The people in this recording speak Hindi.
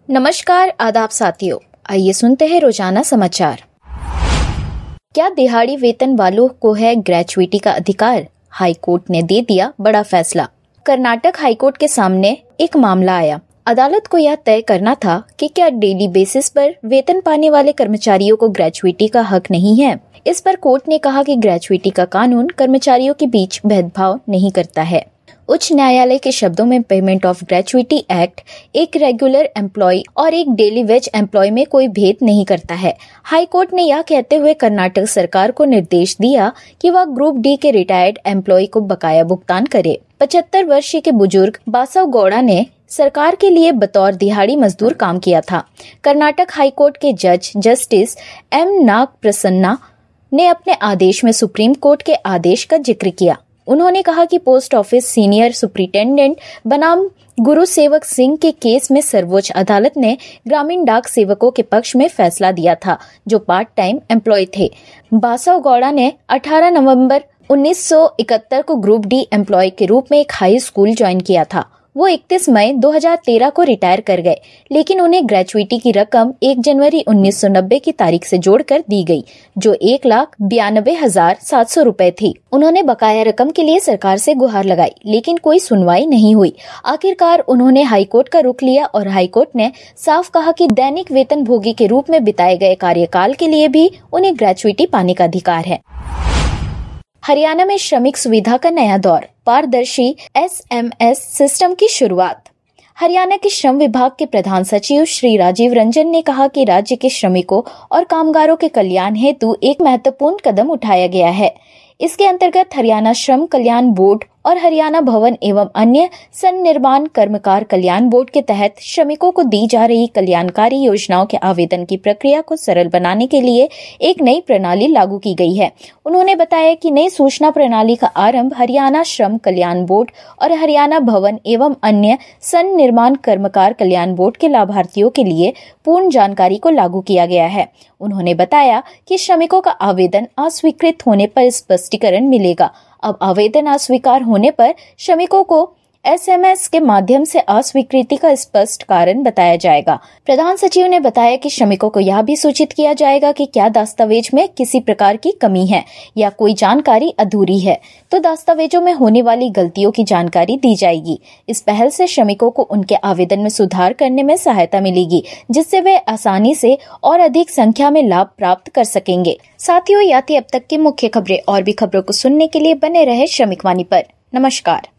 नमस्कार, आदाब साथियों। आइए सुनते हैं रोजाना समाचार। क्या दिहाड़ी वेतन वालों को है ग्रेच्युइटी का अधिकार? हाई कोर्ट ने दे दिया बड़ा फैसला। कर्नाटक हाई कोर्ट के सामने एक मामला आया। अदालत को यह तय करना था कि क्या डेली बेसिस पर वेतन पाने वाले कर्मचारियों को ग्रेच्युइटी का हक नहीं है। इस पर कोर्ट ने कहा कि ग्रेच्युइटी का कानून कर्मचारियों के बीच भेदभाव नहीं करता है। उच्च न्यायालय के शब्दों में पेमेंट ऑफ ग्रेच्युइटी एक्ट एक रेगुलर एम्प्लॉय और एक डेली वेज एम्प्लॉय में कोई भेद नहीं करता है। हाई कोर्ट ने यह कहते हुए कर्नाटक सरकार को निर्देश दिया कि वह ग्रुप डी के रिटायर्ड एम्प्लॉय को बकाया भुगतान करे। 75 वर्षीय के बुजुर्ग बासव गौड़ा ने सरकार के लिए बतौर दिहाड़ी मजदूर काम किया था। कर्नाटक हाई कोर्ट के जज जस्टिस एम नाग प्रसन्ना ने अपने आदेश में सुप्रीम कोर्ट के आदेश का जिक्र किया। उन्होंने कहा कि पोस्ट ऑफिस सीनियर सुपरिटेंडेंट बनाम गुरु सेवक सिंह के केस में सर्वोच्च अदालत ने ग्रामीण डाक सेवकों के पक्ष में फैसला दिया था, जो पार्ट टाइम एम्प्लॉय थे। बासव गौड़ा ने 18 नवंबर 1971 को ग्रुप डी एम्प्लॉय के रूप में एक हाई स्कूल ज्वाइन किया था। वो 31 मई 2013 को रिटायर कर गए, लेकिन उन्हें ग्रेच्युइटी की रकम 1 जनवरी 1990 की तारीख से जोड़कर दी गई, जो 1,92,700 रुपए थी। उन्होंने बकाया रकम के लिए सरकार से गुहार लगाई, लेकिन कोई सुनवाई नहीं हुई। आखिरकार उन्होंने हाईकोर्ट का रुख लिया और हाईकोर्ट ने साफ कहा कि दैनिक वेतन भोगी के रूप में बिताए गए कार्यकाल के लिए भी उन्हें ग्रेच्युइटी पाने का अधिकार है। हरियाणा में श्रमिक सुविधा का नया दौर, पारदर्शी SMS सिस्टम की शुरुआत। हरियाणा के श्रम विभाग के प्रधान सचिव श्री राजीव रंजन ने कहा कि राज्य के श्रमिकों और कामगारों के कल्याण हेतु एक महत्वपूर्ण कदम उठाया गया है। इसके अंतर्गत हरियाणा श्रम कल्याण बोर्ड और हरियाणा भवन एवं अन्य सन्निर्माण कर्मकार कल्याण बोर्ड के तहत श्रमिकों को दी जा रही कल्याणकारी योजनाओं के आवेदन की प्रक्रिया को सरल बनाने के लिए एक नई प्रणाली लागू की गई है। उन्होंने बताया कि नई सूचना प्रणाली का आरंभ हरियाणा श्रम कल्याण बोर्ड और हरियाणा भवन एवं अन्य सन्निर्माण कर्मकार कल्याण बोर्ड के लाभार्थियों के लिए पूर्ण जानकारी को लागू किया गया है। उन्होंने बताया कि श्रमिकों का आवेदन अस्वीकृत होने पर स्पष्टीकरण मिलेगा। अब आवेदन अस्वीकार होने पर श्रमिकों को SMS के माध्यम से अस्वीकृति का स्पष्ट कारण बताया जाएगा। प्रधान सचिव ने बताया कि श्रमिकों को यह भी सूचित किया जाएगा कि क्या दस्तावेज में किसी प्रकार की कमी है या कोई जानकारी अधूरी है, तो दस्तावेजों में होने वाली गलतियों की जानकारी दी जाएगी। इस पहल से श्रमिकों को उनके आवेदन में सुधार करने में सहायता मिलेगी, जिससे वे आसानी से और अधिक संख्या में लाभ प्राप्त कर सकेंगे। साथियों, यह थी अब तक की मुख्य खबरें। और भी खबरों को सुनने के लिए बने रहे श्रमिक वाणी पर। नमस्कार।